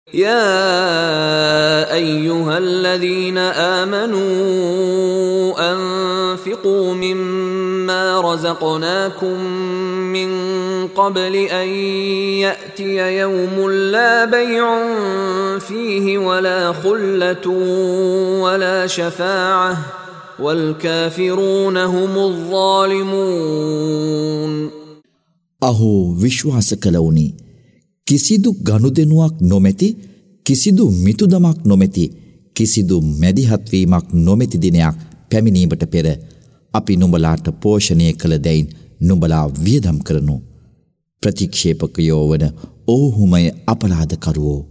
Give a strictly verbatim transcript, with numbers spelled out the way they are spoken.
يا أيها الذين آمنوا أنفقوا مما رزقناكم من قبل أن يأتي يوم لا بيع فيه ولا خلة ولا شفاعة والكافرون هم الظالمون. أهو විශ්වාස කළවුනි කිසිදු ගනුදෙනුවක් නොමැති කිසිදු මිතුදමක් නොමැති කිසිදු මැදිහත් වීමක් නොමැති දිනයක් පැමිණීමට පෙර අපි නුඹලාට පෝෂණය කළ දෙයින් නුඹලා වියදම් කරනු. ප්‍රතික්ෂේපකයෝ වන ඔව්හුමය අපරාධකරුවෝ.